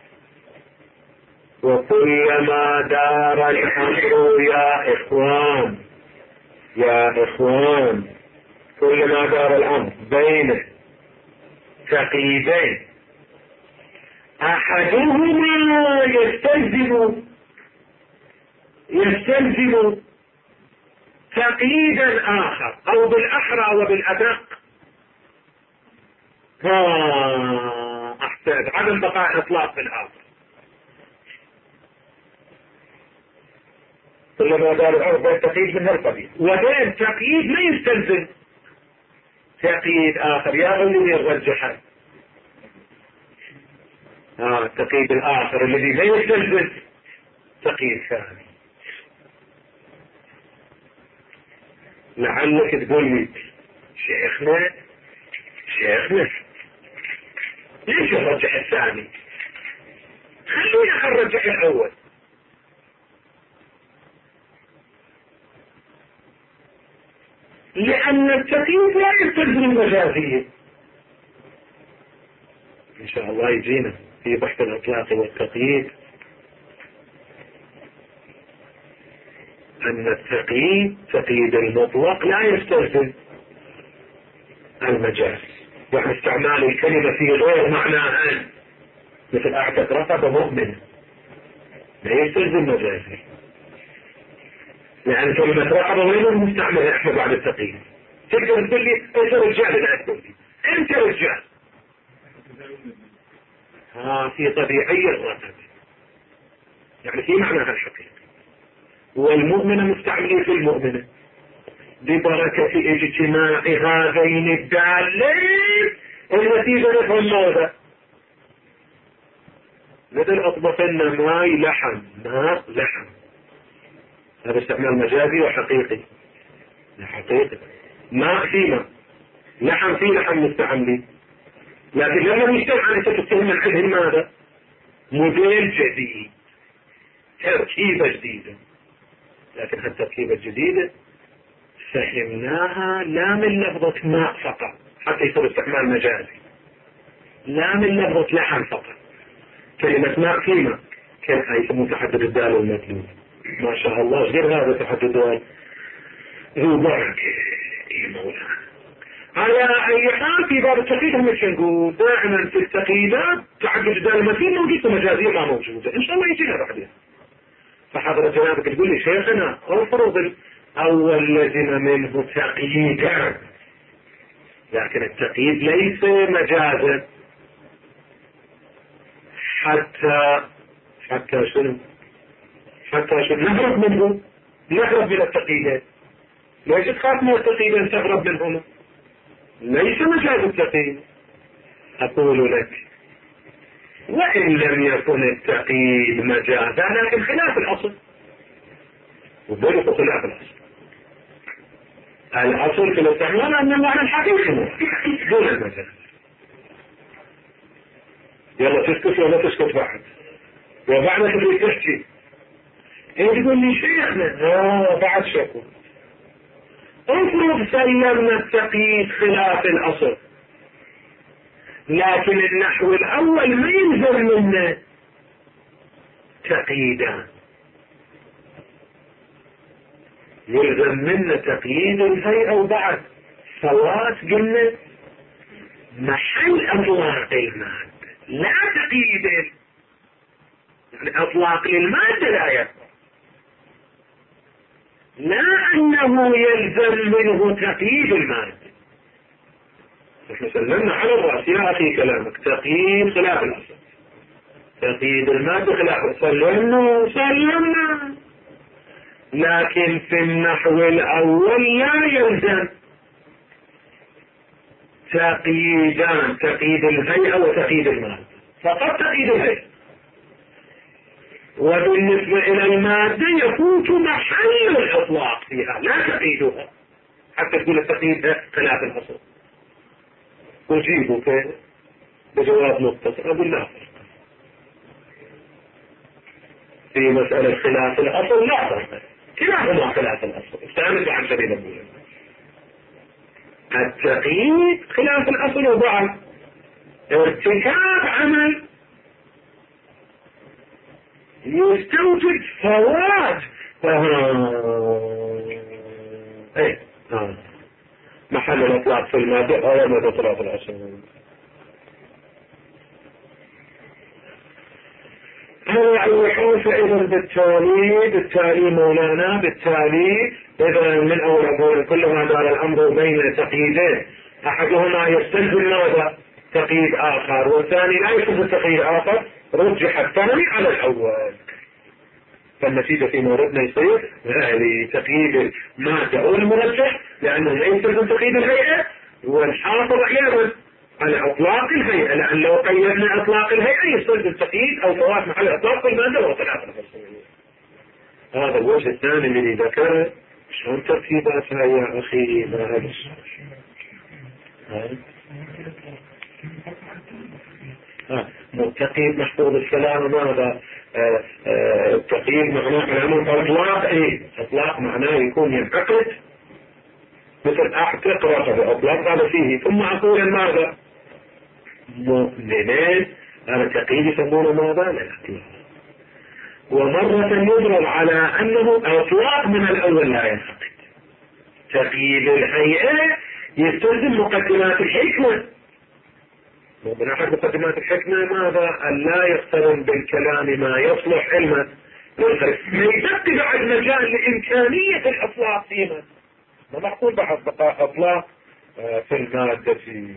وكلما دار الأمر يا إخوان يا إخوان كلما دار الأمر بين تقييدين أحدهما يستلزم يستلزم تقييدا آخر أو بالأحرى وبالأدق ها أحتاج عدم بقاء إطلاق في الآخر. كلما دار الأمر بين تقييد من هالقبيل وبين تقييد ما يستلزم تقييد آخر يا الذي يرجحه. آه التقييد الآخر الذي لا يستلزم تقييد ثاني. لعلك تقول لي شيخنا شيخنا ليش نرجح الثاني؟ خلينا نرجح الأول. لأن التقييد لا يستلزم المجازية. إن شاء الله يجينا في بحث الإطلاق والتقييد أن التقييد تقييد المطلق لا يستلزم المجاز، يعني استعمال الكلمة في غير معناها مثل أعتق رقبة مؤمن لا يستلزم مجازي، لأن كلمة رقبة وين مستعملة احنا بعد التقييد. تقدر تقول لي انت رجال، لا تقول لي انت رجال، ها في طبيعي الرقبة يعني في معناها الحقيقي. والمؤمنة مستعملين في المؤمنة ببركة اجتماع هذين الدالين النتيجة نفهم ماذا؟ مثل أطبخنا ماي لحم، ماء لحم، هذا استعمال مجازي وحقيقي. حقيقي ماء في ماء، لحم في لحم مستعملين، لكن لما نجتمع أنت تتهم عندهم ماذا؟ موديل جديد، تركيبة جديدة، لكن هالتركيبة الجديدة فهمناها لا من لفظة ماء فقط حتى يصير استعمال مجازي، لا من لفظة لحم فقط. كلمة ماء في ماء كيف يسمون تحدد الدال والمدلول، ما شاء الله غير هذا تحدد ذو بركة مولانا. على أي حال في باب التقييد هم نقول دائما في التقييدات تعدد الدال والمدلول موجود ومجازية ما موجودة، إن شاء الله يجينا بعدين. فحضرة جنابك تقول لي شيخنا افرض أول لزم منه تقييدا، لكن التقييد ليس مجازا حتى حتى شنو حتى شنو نهرب منه، نهرب من التقييدات. ليش تخاف من التقييدات تهرب منهم؟ ليس مجاز التقييد. أقول لك وإن لم يكن التقييد مجازا لكن خلاف الأصل، وذلك خلاف الأصل. الأصل في الاستعمال أن المعنى الحقيقي دون المجاز. يلا تسكت ولا تسكت بعد، وبعد تريد تحكي انت تقول لي شيخنا اه بعد شكو. افرض سلمنا التقييد خلاف الأصل، لكن النحو الأول ما يلزم منا تقييدا، يلزم منا تقييد الهيئة وبعد فوات قلنا محل أطلاق المادة لا تقييد، يعني أطلاق المادة لا يقع، لا أنه يلزم منه تقييد المادة. احنا سلمنا على الرأس يا أخي كلامك تقييد خلاف الأصل، تقييد المادة خلاف سلمنا سلمنا، لكن في النحو الأول لا يلزم تقييدان، تقييد الهيئة وتقييد المادة، فقط تقييد الهيئة. وبالنسبة إلى المادة يفوت محل الإطلاق فيها لا تقييدها حتى تقول التقييد خلاف الأصل. أجيبك بجواب مختصر أقول لا فرق في مسألة خلاف الأصل، لا فرق، كلاهما خلاف الأصل. استعمل عن سبيل المثال التقييد خلاف الأصل وضعف ارتكاب عمل يستوجب فوات ايه آه. محل الإطلاق في المادة هو مادة خلاف الأصل. الوحوث إذا بالتالي بالتالي مولانا بالتالي إذا من أول أقول كل ما دار الأمر بين تقييدين أحدهما يستلزم ماذا؟ تقييد آخر، والثاني لا يستلزم تقييد آخر، رجح الثاني على الأول، فالنتيجة في موردنا يصير هذه تقييد المادة أو المرجح لأنه لا يستلزم تقييد الهيئة، والحافظ عليه على اطلاق الهيئة، لان لو قيدنا اطلاق الهيئة يستلزم تقييد او فوات محل اطلاق المادة وثلاثة. هذا الوجه الثاني الذي ذكره. شلون ترتيباتها يا اخي؟ ما هذا التقييد محفوظ الكلام. ماذا التقييد معناه معناه اطلاق؟ ايه اطلاق معناه يكون ينعقد مثل اعتق رقبه، اطلاق هذا فيه. ثم اقول ماذا؟ مؤمنين، هذا التقييد يسمونه ماذا؟ الاطلاق. ومرة يضرب على انه اطلاق من الاول لا ينعقد. تقييد الهيئة يستلزم مقدمات الحكمة، ومن احد مقدمات الحكمة ماذا؟ ان لا يقترن بالكلام ما يصلح علما، ما يبقي بعد مجال لامكانية الاطلاق فيما ما معقول بعد بقاء اطلاق في المادة.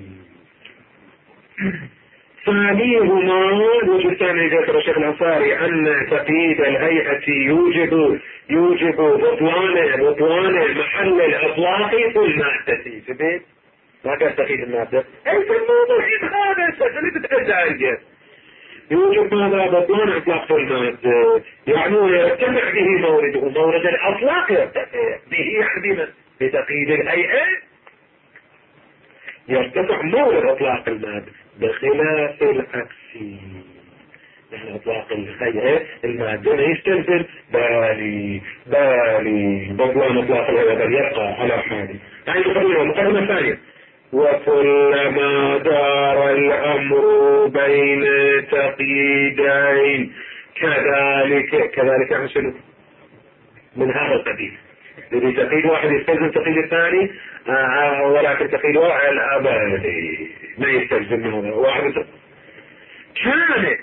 ثانيهما الوجه الثاني ذكر الشيخ الانصاري ان تقييد الهيئة يوجب يوجب بطلان بطلان محل الاطلاق في المادة. سبيل ما كان تقييد المادة اي في الموضوع هذا سهل تتجاهل يوجب ماذا؟ بطلان اطلاق في المادة، يعني يرتفع به مورده، مورد الاطلاق يرتفع به يعني بما بتقييد الهيئة يرتفع مورد اطلاق المادة، بخلاف العكس. يعني اطلاق الهيئة المادة ما يستلزم بالي بالي بطلان اطلاق الهيئة بل يبقى على حاله. يعني مقدمة المقدمة الثانية: وكلما دار الامر بين تقييدين كذلك كذلك يعني شنو؟ من هذا القبيل. الذي تقييد واحد يستلزم تقييد الثاني، آه ولكن تقييد واحد ابدي ما يستلزم هذا واحد. كان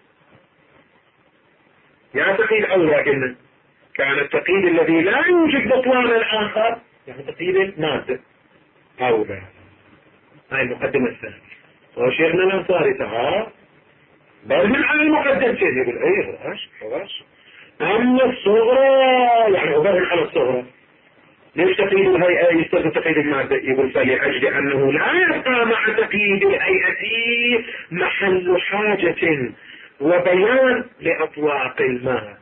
يعني تقييد اول، لكن كان التقييد الذي لا يوجد بطلان الاخر يعني تقييد المادة اولى. هاي المقدمة الثانية. وشيخنا الانصاري تعال بل من على المقدم شيء يقول ايه خلاص خلاص. اما الصغرى يعني عبارة على الصغرى ليش تقييد الهيئة يستلزم تقييد المادة؟ يقول فلأجل أنه لا يبقى مع تقييد الهيئة محل حاجة وبيان لأطلاق المادة،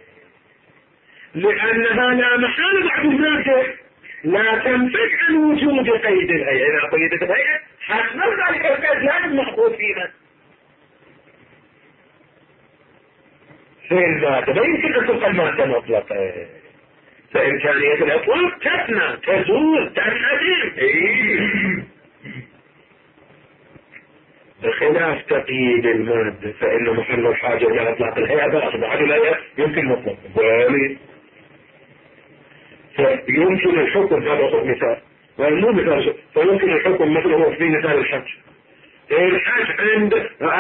لأنها لا محال بعد المادة لا تنفك عن وجود قيد الهيئة. إذا قيدت الهيئة حتما ذلك القيد لازم محفوظ فيها في المادة، لا يمكن أن تبقى المادة مطلقة. فإمكانية الإطلاق تفنى تزول تنعدم بخلاف تقييد المادة، فإن محل الحاجة إلى إطلاق الهيئة بعد الهيئة يمكن مطلق ذلك. فيمكن الحكم، هذا أخذ مثال ومو مثال، فيمكن الحكم مثله في مثال الحج. الحج عند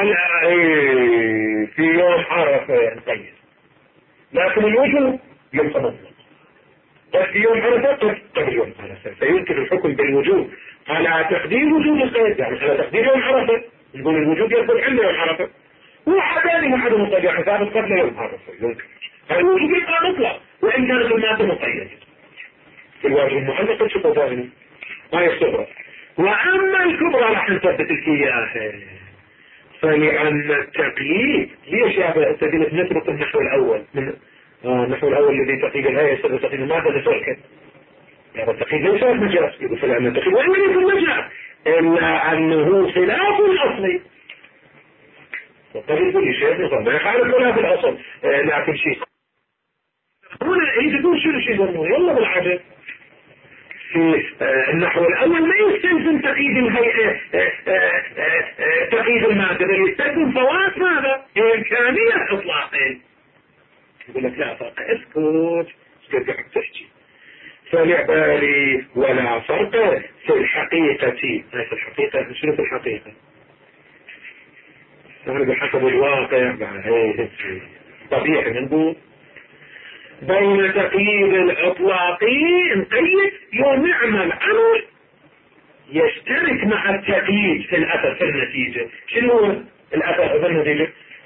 في يوم عرفة نقيد، لكن الوجوب يبقى مطلق. في يوم عرفة قبل يوم عرفة، فيمكن الحكم بالوجوب على تقدير وجوب القيد، يعني على تقدير يوم عرفة نقول الوجوب يدخل عند يوم عرفة، وعداني عدم الطبيعة ثابت قبل يوم عرفة. يمكن الوجوب يبقى مطلق وإن كانت المادة مقيدة في الواجب المعلق الشقة ثاني ما يستغرب. وأما الكبرى راح نثبت الكياهة، فلأن التقييد ليش يا سبيل نترك النحو الأول من آه النحو الأول الذي تقييد الهيئة يستغل تقييد المادة لسركة، يعني التقييد ليس مجاز. يقول فلأن التقييد وإن يكون مجاز إلا أنه خلاف الأصل. والطبيب كل شيء نظام ما يخالف خلاف الأصل، آه لكن شيء هنا يقول شنو شيء ضروري يلا بالعجل. في النحو الأول ما يستلزم تقييد الهيئة تقييد المادة، بل يستلزم فوات ماذا؟ إمكانية إطلاقين. يقول لك لا فرق، اسكت اسكت قاعد تحكي. فلعبالي ولا فرق في الحقيقة. هاي في الحقيقة شنو في الحقيقة؟ نحن بحسب الواقع طبيعي نقول بين تقييد الإطلاقي نقيد يوم نعمل عمل يشترك مع التقييد في الأثر في النتيجة. شنو هو الأثر في النتيجة؟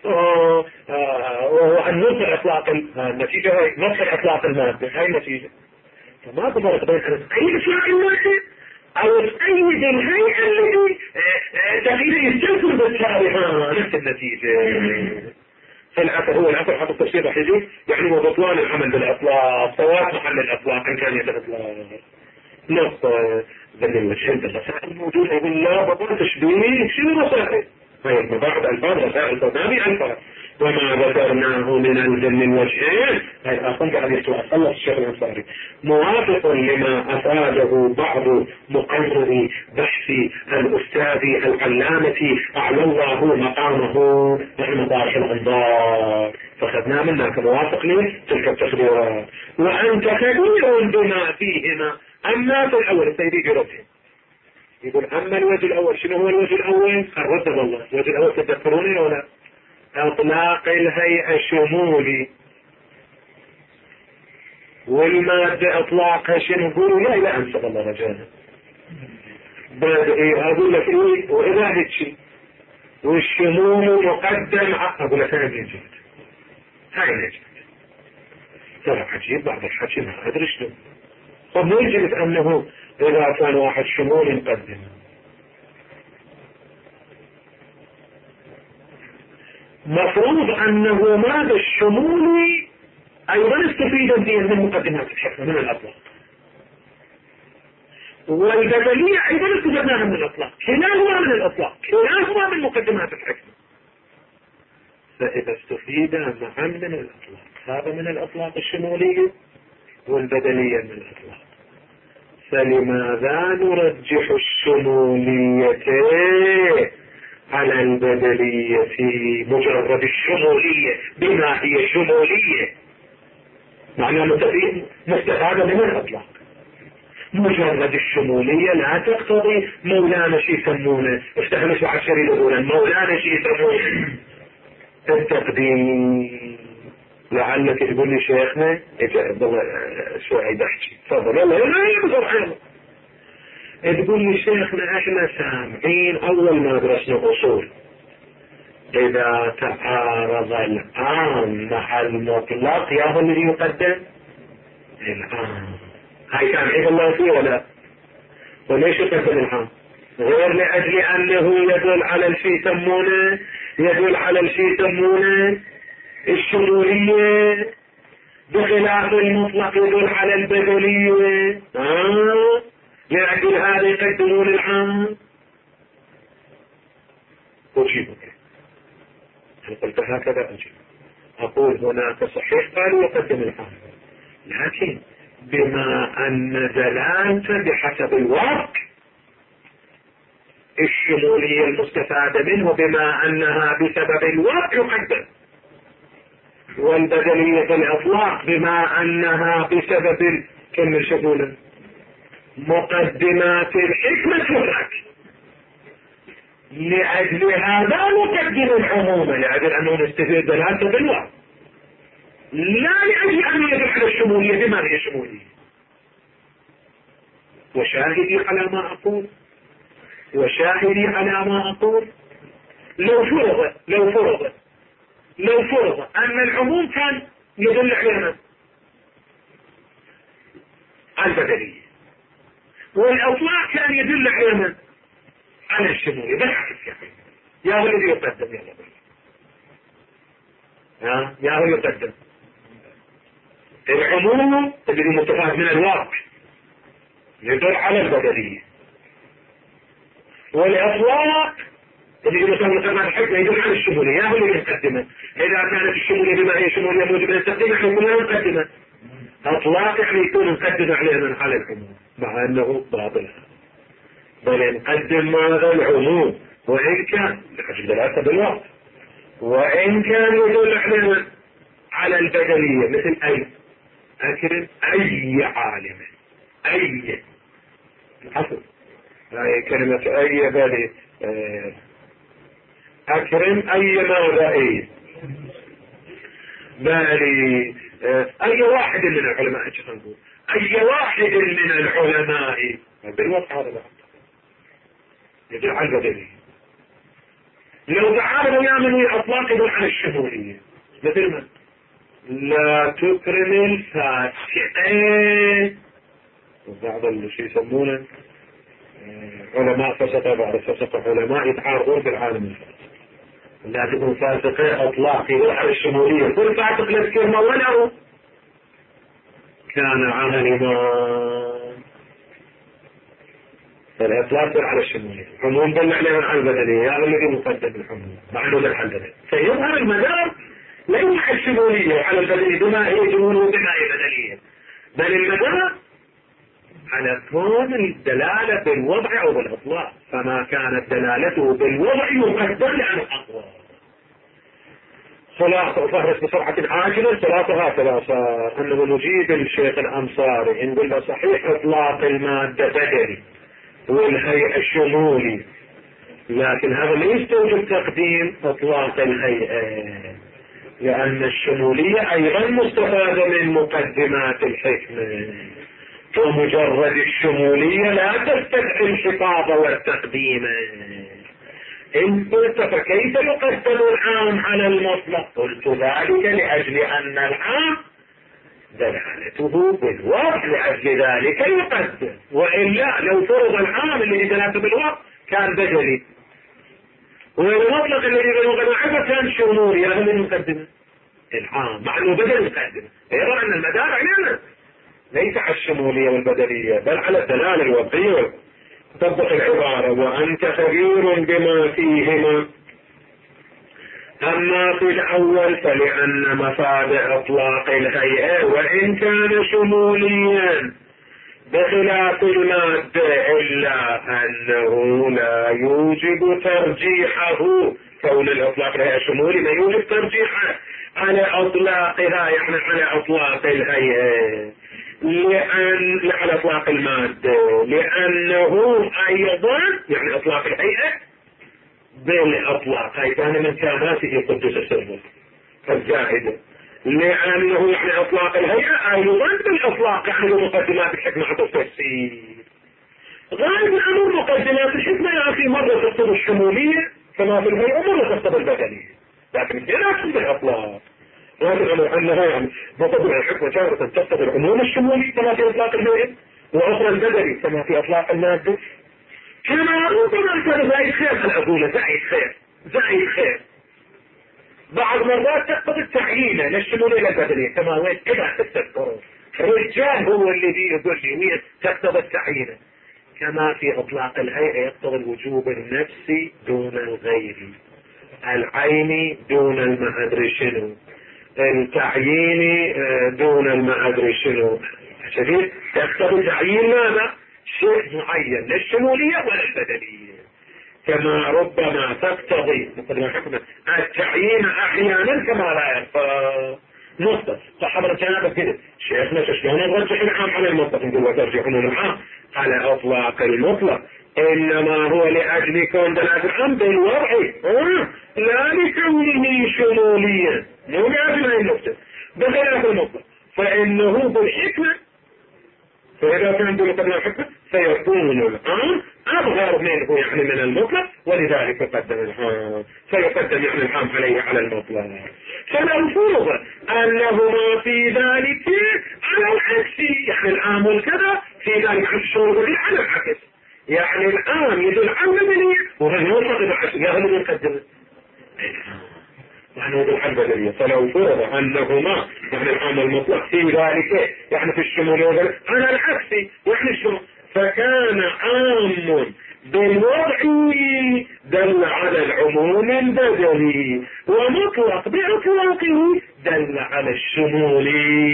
وهو أن نصر إطلاق النتيجة، هاي نصر إطلاق المادة، هاي النتيجة. فما تفرق بين أن تقييد إطلاق المادة او تقيد الهيئة اللي تغيير يستلزم بالتالي نفس النتيجة. فالأثر هو الأثر حتى التفسير راح يجي يعني وبطلان العمل بالأطلاق سواء محل الأطلاق إن كان الأطلاق نص ذل الوجهين بالرسائل الموجودة بالله بطل تشبيه شنو رسائل هي بعض ألفاظ رسائل تنامي ألفاظ وما ذكرناه من الذل الوجهين هاي أصلا قاعد يسوى صلى الشيخ الأنصاري موافق لما أفاده بعض مقرري بحث الأستاذ العلامة أعلى الله مقامه نحن طارح الأنظار فخذنا منا كموافق لتلك التخبيرات وأنت خبير بما فيهما. أما في الأول السيدي جرده يقول أما الوجه الأول شنو هو الوجه الأول؟ رد الله الوجه الأول تذكروني ولا اطلاق الهيئة شمولي والمادة اطلاقها شنو نقولوا لا لا انسب الله رجانا بدأي اقول لك ايه واذا هيك والشمول مقدم اقول لك هاي نجد هاي نجد ترى عجيب بعض الحكي ما ادري شنو. طب نجد انه اذا كان واحد شمول مقدم مفروض انه ماذا الشمولي ايضا استفيد من مقدمات الحكمة من الاطلاق والبدلية ايضا استفدناها من الاطلاق كلاهما من الاطلاق كلاهما من مقدمات الحكمة. فاذا استفيد معا من الاطلاق هذا من الاطلاق الشمولية والبدلية من الاطلاق فلماذا نرجح الشمولية على البدلية في مجرد الشمولية بما هي شمولية معنى مستفادة من الأطلاق. مجرد الشمولية لا تقتضي مولانا شي يسمونه افتحنا شو عشري لقولا مولانا شي يسمونه التقديم. لعلك تقول لي شيخنا شو عيد احكي تفضل والله لا يبصر حيلا تقول لي شيخنا احنا سامعين اول ما درسنا اصول اذا تعارض العام مع المطلق يا هو الذي يقدم العام. هاي كان عيد الله فيه ولا وليش يقدم العام غير لاجل انه يدل على الشيء يسمونه يدل على الشيء يسمونه الشمولية بخلاف المطلق يدل على البدلية آه لأجل هذا يقدمون العام. أجيبك أنا قلت هكذا أجيب أقول هناك صحيح قالوا يقدم العام لكن بما أن دلالة بحسب الوقت الشمولية المستفادة منه بما أنها بسبب الوقت يقدم والبدلية في الإطلاق بما أنها بسبب كمل شغولا مقدمات الحكمة تترك لأجل هذا نقدم العموم لأجل أنه نستفيد دلالته بالوقت لا لأجل أن يدل على الشمولية بما هي شمولية. وشاهدي على ما أقول وشاهدي على ما أقول لو فرض لو فرض لو فرض أن العموم كان يدل علينا على البدلية والأطلاق كان يدل علينا على الشمولية بالعكس يعني يا هو الذي يقدم يا الله ها يا هو يقدم العموم الذي متفاهم من الواقع يدل على البدلية والأطلاق اللي يسمى كمان الحكمة يدل على الشمولية هو اللي يقدمه. إذا كانت الشمولية بما هي شمولية موجبة نستخدمها احنا كلنا نقدمه أطلاق يعني يكون نقدم علينا على العموم مع أنه باطل بل نقدم ماذا العموم وإن كان لحجب دلالته بالوقت وإن كان يدل علينا على البدلية مثل أي أكرم أي عالم أي الحصر هاي كلمة أي بالي أكرم أي ماذا أي بالي أي واحد من العلماء نقول أي واحد من العلماء بالوقت هذا لا يدل على البدلية. لو تعارضوا يعملوا أطلاق يدل على الشمولية مثل ما لا تكرم الفاسقين وبعض الشيء يسمونه علماء فسقة بعد فسقة علماء يتعارضون في العالم الفاسق، لا تكون فاسقة اطلاق يروح على الشمولية، كل فاسق لذكر ما وله كان عالما، فالإطلاق يروح على الشمولية. عموم بل عليهم على البدنية، هذا الذي مقدم الحموم مع انه الحدث، فيظهر المدار ليس على الشمولية وعلى البدنية بما هي شمول وبما هي بدنية، بل المدار على كون الدلالة بالوضع أو بالإطلاق، فما كانت دلالته بالوضع يقدر لأنه أقوى. خلاصة أفهرس بسرعة عاجلة ثلاثة هكذا صار أنه نجيب الشيخ الأنصاري إن قلنا صحيح إطلاق المادة بدني والهيئة شمولي، لكن هذا لا يستوجب تقديم إطلاق الهيئة، لأن الشمولية أيضا مستفادة من مقدمات الحكمة، ومجرد الشمولية لا تستدعي الحفاظ والتقديم. إن قلت فكيف يقدم العام على المطلق؟ قلت ذلك لأجل أن العام دلالته بالوضع، لأجل ذلك يقدم، وإلا لو فرض العام الذي دلالته بالوضع كان بدلي، والمطلق الذي بالمقدمة كان شمولي، هذا من يقدم العام مع أنه بدل يقدم. يرى أن المدار علينا ليس على الشمولية والبدلية بل على الدلالة الوضعية. طبق العبارة وأنت خبير بما فيهما. أما في الأول فلأن مفاد إطلاق الهيئة وإن كان شموليا بخلاف المادة إلا أنه لا يوجب ترجيحه، كون الإطلاق الهيئة شمولي ما يوجب ترجيحه على أطلاقها، يعني على أطلاق الهيئة، لأن على إطلاق المادة، لأنه أيضا يعني إطلاق الهيئة بالإطلاق أيضا من كاماته قدس سره الزائدة، لأنه يعني إطلاق الهيئة أيضا بالإطلاق يعني مقدمات الحكمة على التفسير. غالب الأمر مقدمات الحكمة يعني مرة تقتضي الشمولية كما في الهيئة، مرة تقتضي البدنية، لكن هنا بالإطلاق. لكن أنها يعني مقدمة الحكمة جارة تقتضي العموم الشمولي كما في إطلاق الهيئة، وأخرى البدني كما في إطلاق المادة. كما ربما كان زائد خير الأقولة، زائد خير زائد خير بعض مرات تقتضي التعيين للشمولية للبدنية، كما وين كذا تذكرون الرجال هو الذي يقول لي وين تقتضي التعيين، كما في إطلاق الهيئة يقتضي الوجوب النفسي دون الغير، العيني دون المعدري شنو، التعييني دون المعدري شنو، شديد تقتضي تعيين ماذا؟ شيء معين للشمولية وللبدنية، كما ربما تقتضي مقدمة الحكمة التعيين أحيانا كما لا يخفى. نقطة صحابة الجنابة كده شيخنا شلون نرجح العام على المطلق؟ نقول وترجحون العام على إطلاق المطلق، إنما هو لأجل كون دلالة العام بالوضع أه؟ لا لكونه شموليا، مو لأجل هذه النقطة بخلاف المطلق، فإنه بالحكمة، فإذا كان بمقدمة الحكمة سيكون العام أصغر منه يعني من المطلق، ولذلك يقدم العام، فيقدم يعني العام عليه على المطلق. فلو فرض أنهما في ذلك على العكس، يعني العام والكذا في ذلك عن الشروط على العكس، يعني العام يدل على البدنية وهو المطلق بالعكس، يا هم يقدم يعني يدل على البدنية. فلو فرض أنهما يعني العام المطلق في ذلك يعني في الشمول على العكس يعني الشمول، فكان عام بالوضع دل على العموم البدني، ومطلق بإطلاقه دل على الشمول.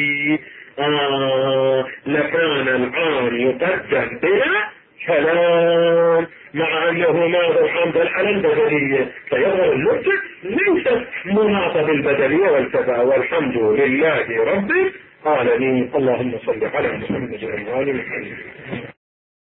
آه لكان العام يقدم بلا كلام، مع أنه ماذا العام دل على البدنية، فيظهر النقطة ليست مناطة بالبدنية والكذا. والحمد لله رب العالمين. اللهم صل على محمد وعلى آل محمد.